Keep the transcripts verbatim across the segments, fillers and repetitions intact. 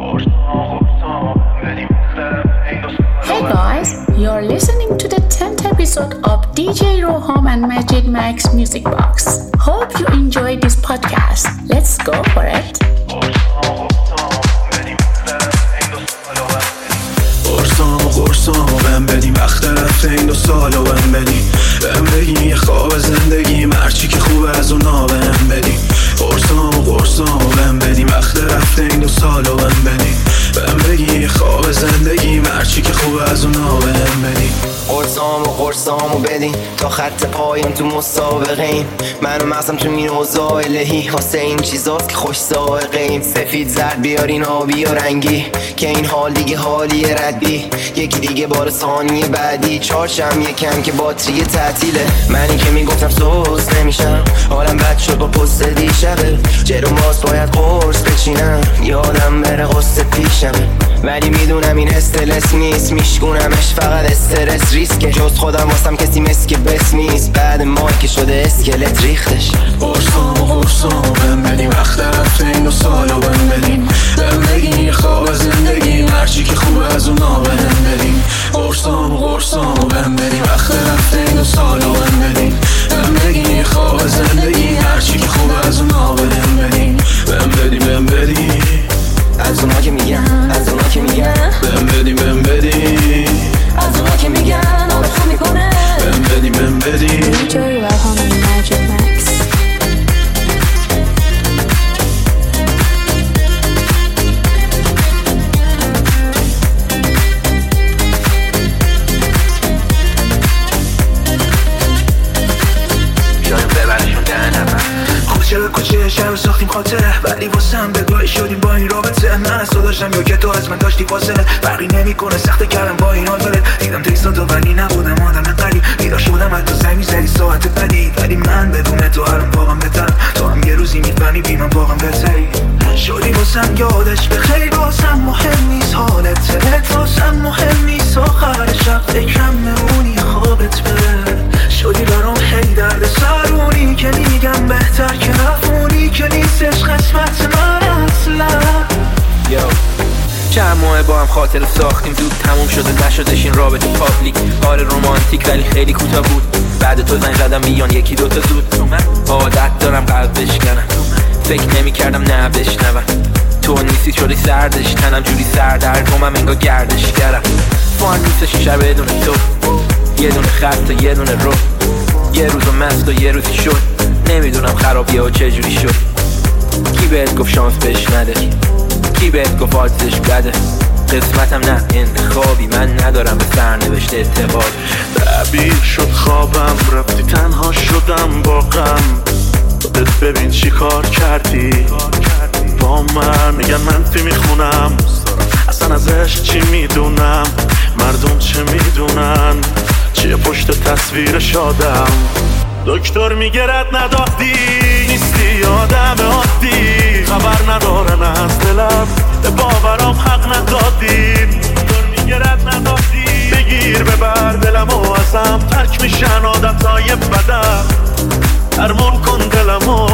Hey guys, you're listening to the tenth episode of D J Roham and Majid Max Music Box. Hope you enjoyed this podcast. Let's go for it. قرصام و قرصام و بهم بدیم وقت رفته این دو سال و بهم بدیم بهم بگیم یه خواب زندگی مرچی که خوبه از اونا بهم بدیم قرصام و قرصام و بهم بدیم وقت رفته این دو سال و بهم بدیم بهم بگیم یه خواب زندگی مرچی که خوبه از اونا بهم بدیم قرصام و قرصام و بدیم تا خط پایم تو مسابقیم من و مغزم تو این اوضاع الهی واسه این چیزاست که خوش سائقیم سفید زرد بیارین آبی و رنگی که این حال دیگه حالی ردی یکی دیگه بار ثانیه بعدی چارشم یکم که باتری تعطیله منی که میگفتم سوز نمیشم حالم بد شد با پست دیشبه جر و ماز باید قرص بچینم یادم بره قصه پیشمه ولی میدونم این استرس نیست میشگونمش فقط استرس ریسکه جز خودم واسم کسی مسک بس نیست بعد مای که شده اسکلت ریختش قرصام و قرصام و بهم بدیم وقت رفته این دو سال و بهم بدیم بهم بگیم یه خواب زندگی مرچی که خوبه از اونا بهم بدیم قرصام و قرصام و بهم بدیم وقت رفته این دو سال و بهم بدیم بهم بگیم یه خواب زندگی مرچی که خوبه از اونا بهم بدیم بهم بدیم بهم بدیم از اونا که میگن از اونا که میگن بهم بدیم بهم بدیم از اونا که میگن آب خون میکنه بهم بدیم بهم بدیم D J Roham and Majid Max. چرا کوچه شهر ساختیم خاطره ولی واسم بگاهی شدیم با این رابطه من از تو داشتم یا که تو از من داشتی فاصله فرقی نمیکنه سخته کردم با این حال بره دیدم تکستان تو ولی نبودم آدم قریب بیدار شدم حتی زنگ میزدی ساعت بدی ولی من بدون تو هرم واقعا بهتر تو هم یه روزی میفهمی بی من واقعا بهتری شدی واسم یادش بخیر واسم مهم نیست حالت واسم مهم نیست آخر شب فکرم مهمونی خوابت بره شدی برام خیلی درد سرونی که میگم بهتر که رفونی که نیستش قسمت من اصلا یو چند ماه با هم خاطر ساختیم زود تموم شده نشدش این رابطه پابلیک آره رومانتیک ولی خیلی کوتاه بود بعد تو زنگ زدم بیان یکی دوتا زود عادت دارم قلب بشکنم فکر نمی کردم نه بشنوم تو نیستی شدی سردش تنم جوری سردرگمم انگار گردش کردم فان نیستش این شب بدون تو یه دونه خط و یه دونه رو یه روز و مست و یه روزی شد نمیدونم خرابیه و چجوری شد کی بهت گفت شانس بهش نده کی بهت گفت آدزش بده قسمتم نه انتخابی من ندارم به سرنوشت اعتقاد تعبیر شد خوابم رفتی تنها شدم با غم خودت ببین چی کار کردی با من میگن منفی میخونم اصلا ازش چی میدونم مردم چه میدونن چیه پشت تصویر شادم دکتر میگه رد ندادی نیستی آدم عادی خبر ندارن از دلم به باورام حق ندادی دکتر میگه رد ندادی بگیر ببر دلم و ازم ترک میشن عادتهای بدم درمون کن دلمو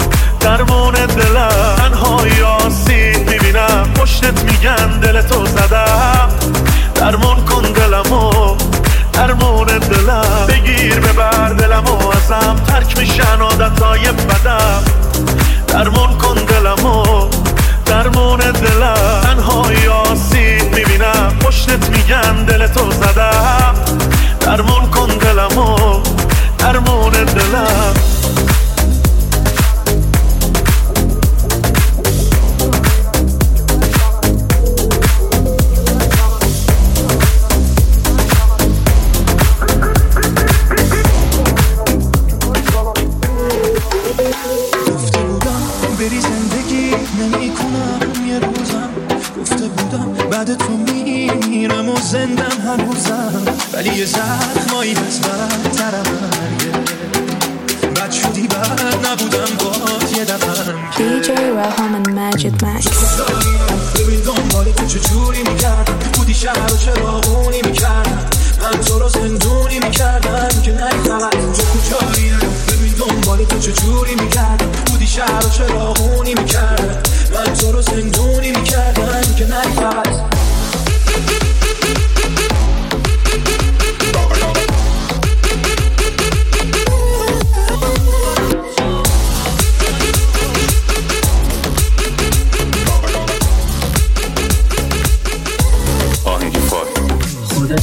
درمون دلم تنهایی آسیب میبینم پشتت میگن دلتو زدم درمون کن دلمو درمون دلم بگیر ببر دلمو ازم ترک میشن عادتهای بدم درمون کن دلمو درمون دلم تنهایی آسیب میبینم پشتت میگن دلتو زدم درمون کن دلمو درمون دلم ولی یه زخمایی از بدترم مرگه بد شدی بد نبودم باد یه دفعم D J Roham and Majid Max. ببین دنبال تو چجوری میکردم بودی شهر و چراغونی میکردم من تو رو زندونی میکردم که نه فقط تو کجایی ببین دنبال تو چجوری میکردم بودی شهر و چراغونی میکردم من تو رو زندونی میکردم که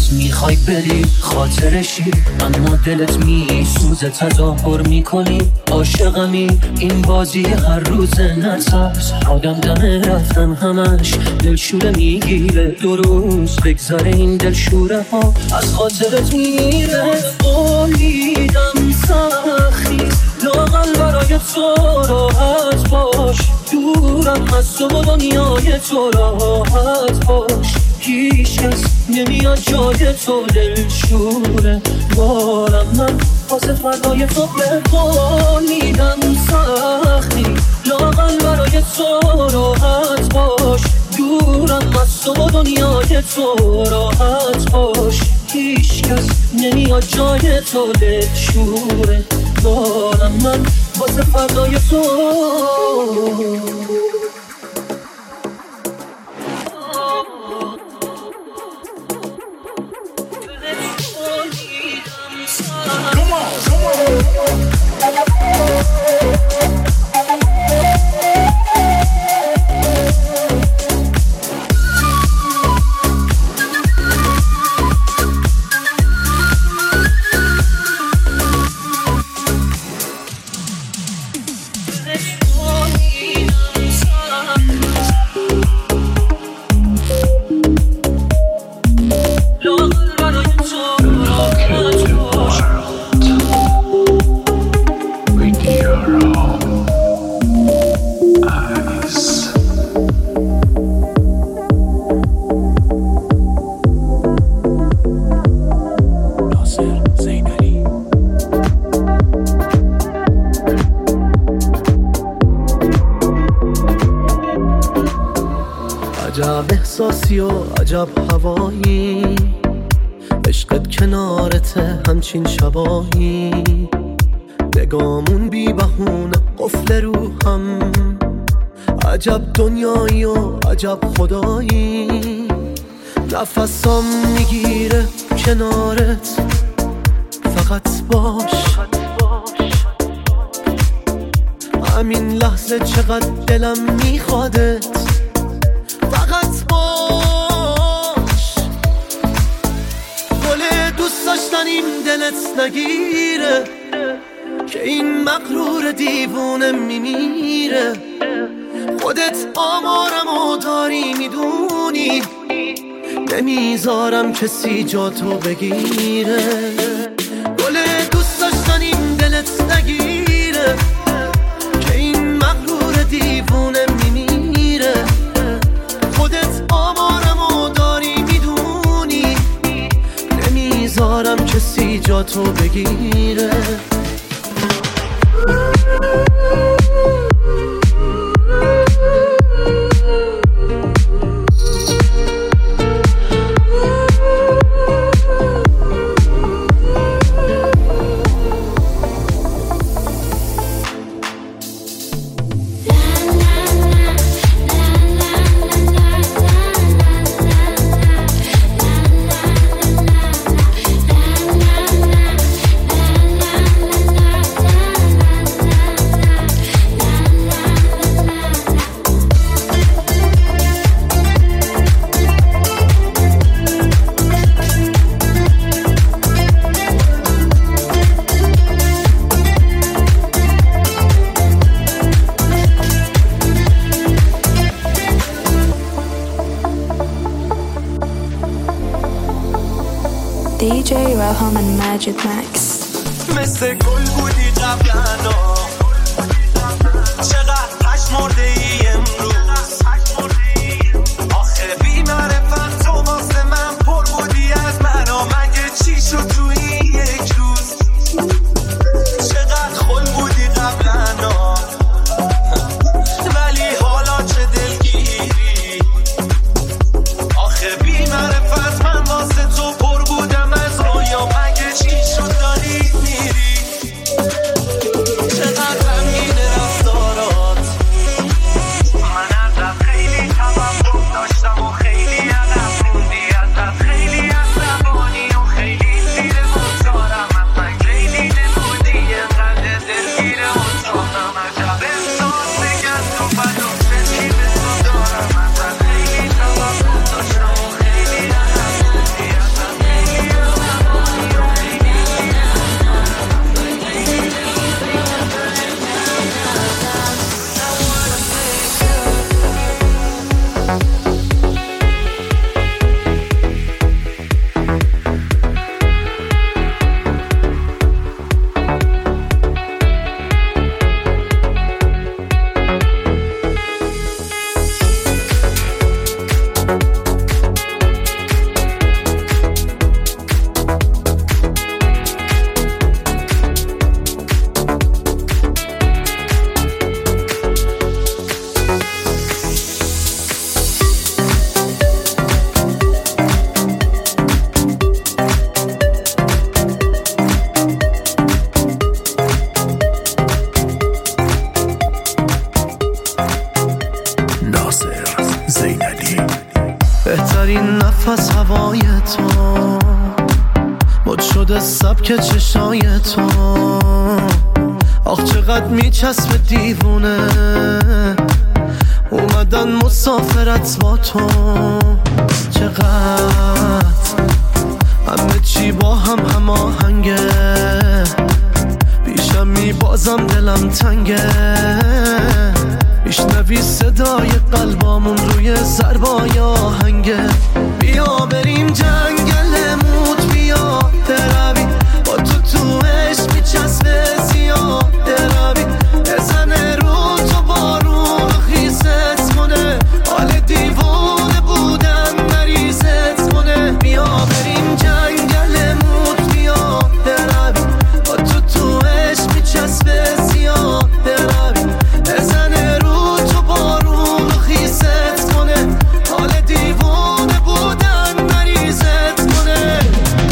میخوای بری خاطرشی، اما دلت میسوزه تظاهر میکنی عاشقمی. این بازی هر روز نترس، آدم دم رفتن همش دلشوره میگیره. دو روز بگذاره این دلشوره ها از خاطرت میره. امیدم سختی لاغل برای تو راحت باش، دورم از تو و دنیای تو راحت باش. هیچ کس نمیاد جای تو دلشوره بارم من واسه فردای تو بخونیدم سختی لاغل برای تو راحت باش، دورم از تو و دنیای تو راحت باش. هیچ کس نمیاد جای تو دلشوره بارم من واسه فردای تو. عجب احساسی و عجب هوایی، عشقت کنارته همچین شبایی. نگامون بی بهونه قفل روحم، عجب دنیایی و عجب خدایی. نفسام میگیره کنارت فقط باش، همین لحظه چقدر دلم میخوادت فقط باش. گل دوست داشتنیم دلت نگیره که این مغرور دیوونه میمیره. خودت آمارمو داری میدونی، نمیذارم کسی جا تو بگیره. گل دوست داشتنیم دلت نگیره که این مغرور دیوونه میمیره. خودت آمارمو داری میدونی، نمیذارم کسی جا تو بگیره. دی جی Roham and Magic Max. مثل گل بودی قبلا، چقدر پشمرده ای امروز. آخه بی معرفت تو واسه من پر بودی از من و مگه چی شد تو این یک روز. چقدر خل بودی قبلا ولی حالا چه دلگیری. آخه بی معرفت من واسه تو پر بودم از رویا، مگه چی شد داری میری. چقدر غمگین رفتارات، زینلی. بهترین نفس هوای تو، مد شده سبک چشای تو، آخ چقدر میچسبه دیوونه، اومدن مسافرت با تو، چقدر همه چی با هم هماهنگه، پیشم میبازم دلم تنگه، میشنوی صدای قلبامون روی ضربای آهنگه. بیا بریم جنگل موت، بیا دروی با تو تو عشق میچسبه زیاد دروی، بزنه رو تو بارون خیست کنه، حال دیوونه بودن مریضت کنه. بیا بریم جنگل موت، بیا دروی با تو تو عشق میچسبه زیاد دروی، بزنه رو تو بارون خیست کنه، حال دیوونه بودن مریضت کنه.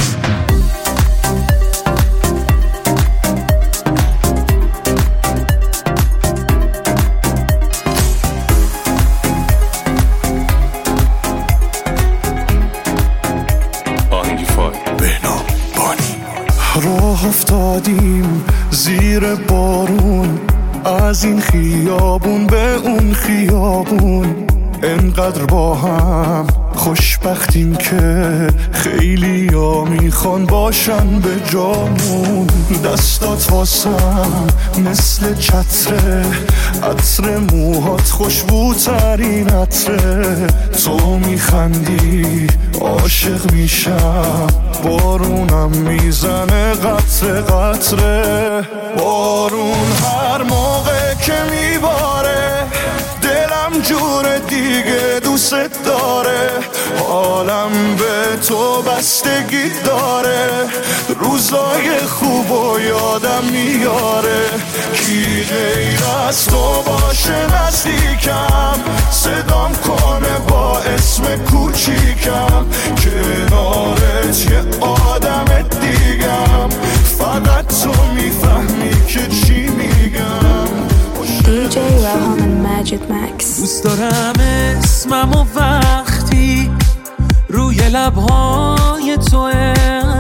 آهنگی فای بهنام بانی. راه افتادیم زیر بارون، از این خیابون به اون خیابون، انقدر با هم خوشبختیم که خیلی ها میخوان باشن به جامون. دستات واسم مثل چتره، عطر موهات خوشبوترین عطره، تو میخندی عاشق میشم، بارونم میزنه قطره قطره. بارون هر موقع که میباره دلم جور دیگه دوست داره، حالم به تو بستگی داره، روزای خوب و یادم میاره. کی غیر از تو باشه نزدیکم، صدام کنه با اسم کوچیکم، کنارت یه آدم دیگم، فقط تو میفهمی که چی میگم. دی جی Raham and Magic Max. دوست دارم اسمم و وقتی روی لبهای توه،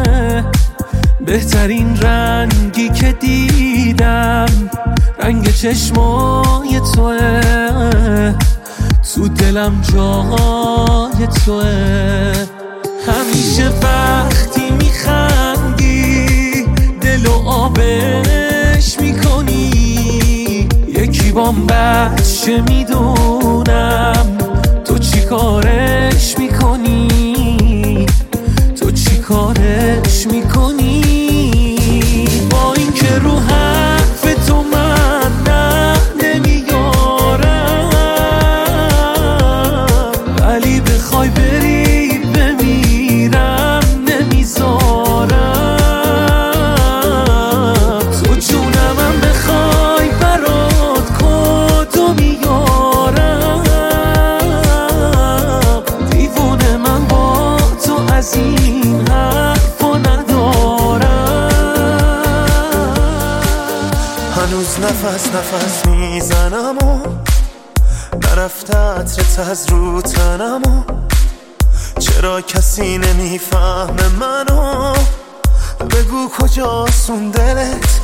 بهترین رنگی که دیدم رنگ چشمای توه، تو دلم جای توه. همیشه وقتی میخندی دلو آبش میکنی، یکی بام بچه میدونم تو چی کارش میکنی، تو چی کارش میکنی. با این که رو حرف تو من نه نمیارم، ولی بخوای بری بمیرم نمیذارم، تو جونمم بخوای برات کدو میارم، دیوونه من با تو از این حرفا ندارم. هنوز نفس نفس میزنم و نرفته عطرت از رو تنم و چرا کسی نمیفهمه منو، بگو کجاست اون دلت،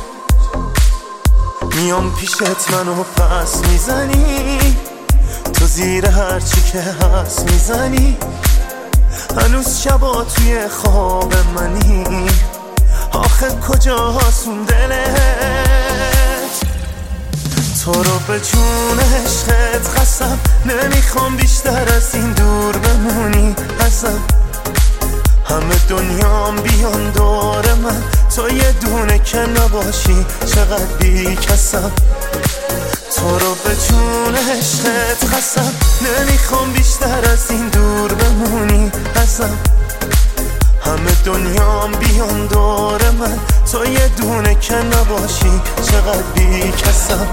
میام پیشت منو پس میزنی، تو زیر هرچی که هست میزنی، هنوز شبا توی خواب منی، آخه کجاست اون دلت. تو رو به جون عشقت قسم، نمیخوام بیشتر از این دور بمونی ازم، همه دنیام بیان دور من، تو یه دونه که نباشی چقدر بی کسم. تو رو به جون عشقت قسم، نمیخوام بیشتر از این دور بمونی ازم، همه دنیام بیان دور من، تو یه دونه که نباشی چقدر بی کسم.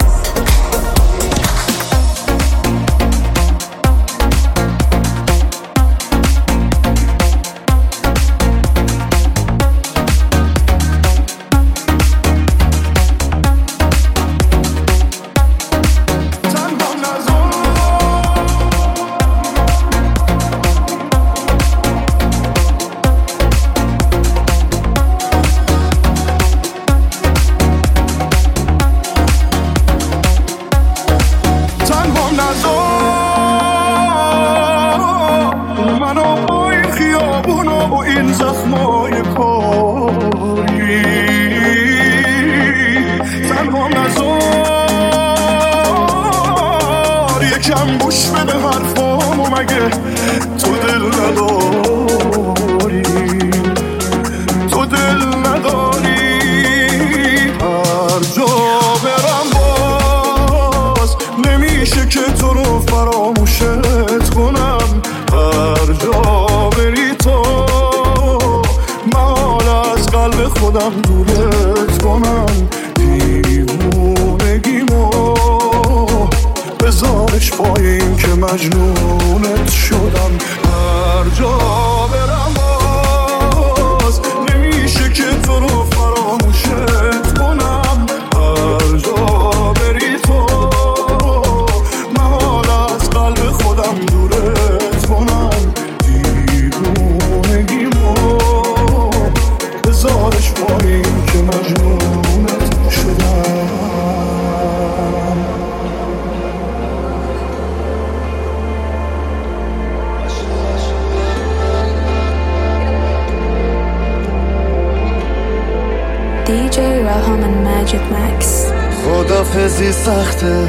این زخمای کاری تنها نزار یکم گوش بده حرفامو مگه تو دل نداری تو دل نداری هر جا برم باز نمیشه که تو رو فراموشت کنم هر جا بری تو من از قلب خودم دورت کنم دیوونگیمو بذارش پایین که مجنونت شدم هر جا برم باز نمیشه که تو رو فراموشت کنم هر جا بری تو من از قلب خودم دورت کنم دیوونگیمو بذارش پایین که مجنونت شدم دی جی رالهام and Magic Max. خدافزی سخته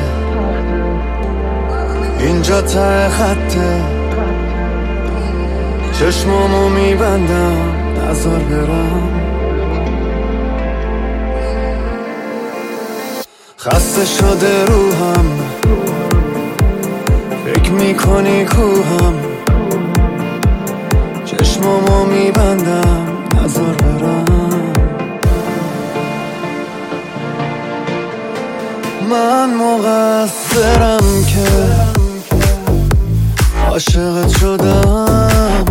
اینجا ته خطه چشمامو میبندم نظر برم خسته شده روحم فکر میکنی کوهم چشمامو میبندم نظر برم من مقصرم که عاشقت شدم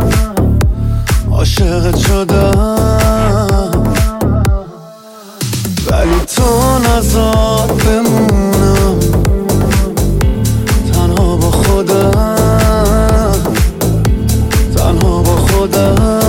عاشقت شدم ولی تو نذار بمونم تنها با خودم تنها با خودم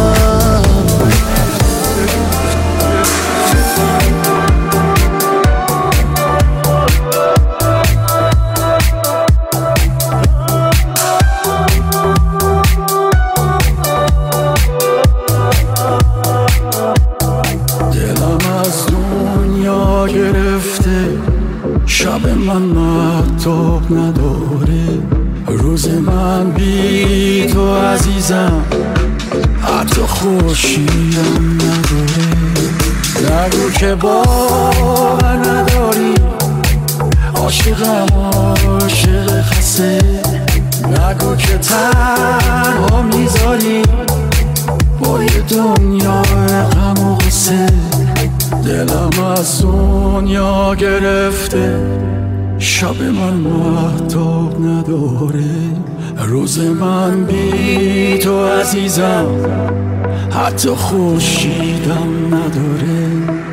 شب من مهتاب نداره روز من بی تو عزیزم حتی خورشیدم نداره نگو که باور نداری عاشقم عاشق خسته نگو که تنها میذاری با یه دنیا غم و غصه دلم از دنیا گرفته شب من مهتاب نداره روز من بی تو عزیزم حتی خورشیدم نداره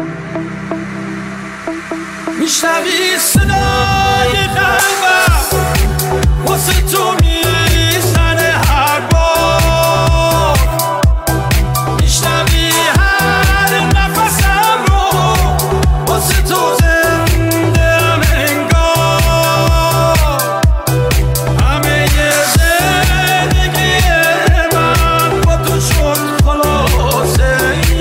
میشنوی صدای قلبم واسه تو میزنه هر بار میشنوی هر نفسم رو واسه تو زنده‌ام انگار همه ی زندگی من با تو شد خلاصه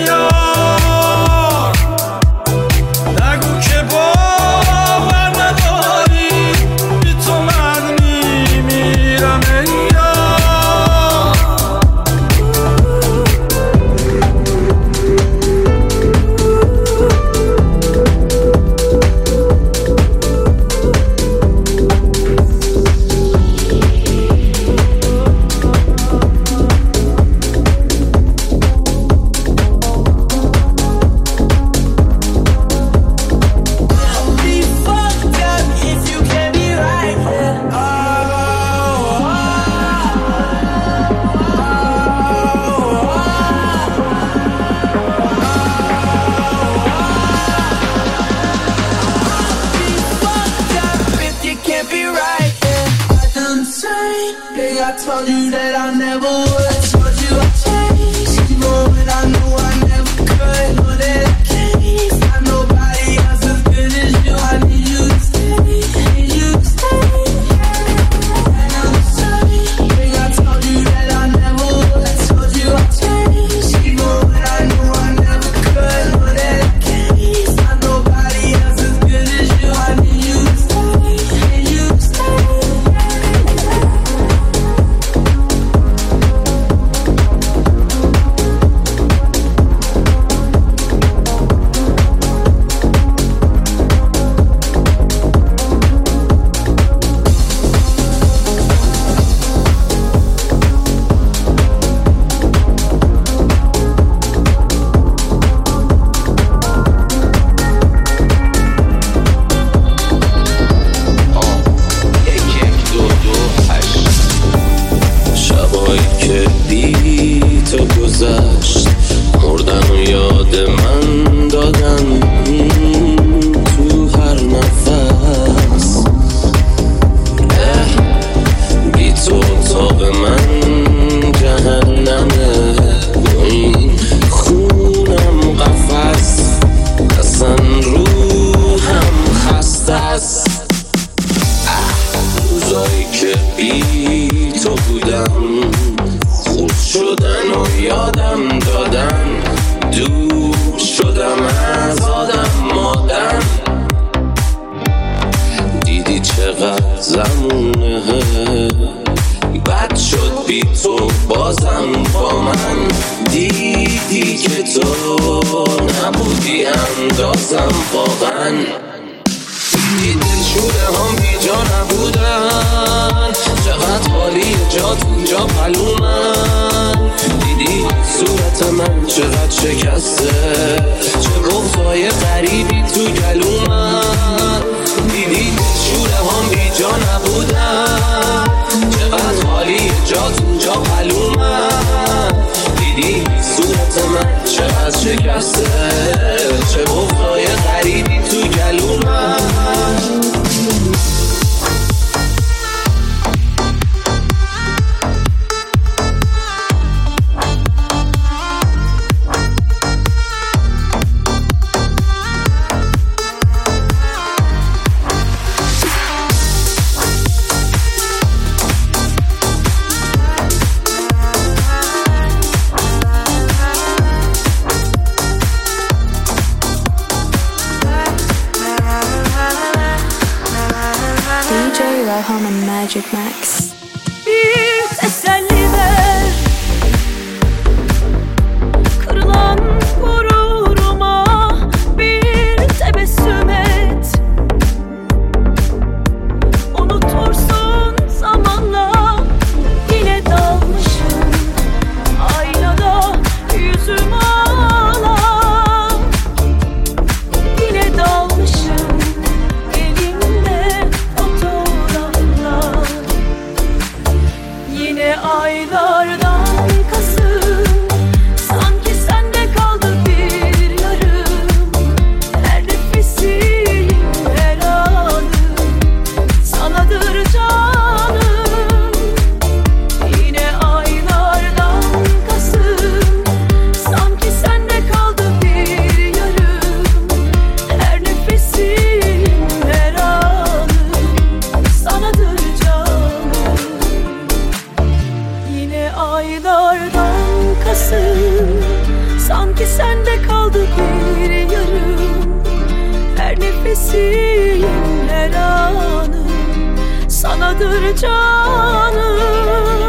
یار نگو که باور نداری بی تو من میمیرم یار I told you that I never would. I told you I'd change, even when I knew I never could. Know that I can't find nobody else as good as you. I need you to stay, need you to stay. And I'm sorry, I told you that I never would. I told you I'd change. بی تو گذشت، مردن و یاد من دادن تو هر نفس. بی تو اتاق من جهنمه، این خونم قفس، اصلا روحم خسته است. روزایی که بی تو بودم خود شدن و یادم دادن، دور شدم از آدم مادم. دیدی چقدر زمونه بد شد بی تو بازم با من، دیدی که تو نبودی اندازم واقعا. دیدی دلشوره هم بی جا نبودن، چقدر حالی جا تو جا پلومن. دیدی صورت من چقدر شکسته، چه بغضای غریبی تو گلومن. دیدی دلشوره هم بی جا نبودن، چقدر حالی جا تو جا پلومن. دیدی صورت من چقدر شکسته، چه بغضای غریبی تو گلومن. Roham and Magic Max. Bir teselli ver kırılan gururuma, bir tebessüm et. Unutursun zamanla, yine dalmışım aynada yüzüm ağlar. Yine dalmışım elimde fotoğraflar. Yine aylardan Kasım, sanki sende kaldı bir yarım. Her nefesim, her anım sanadır canım. Yine aylardan Kasım, sanki sende kaldı bir yarım. Her nefesim, her anım sanadır canım. Yine aylardan Kasım, sanki sende kaldı bir yarım. Her nefesim, her anım sanadır canım.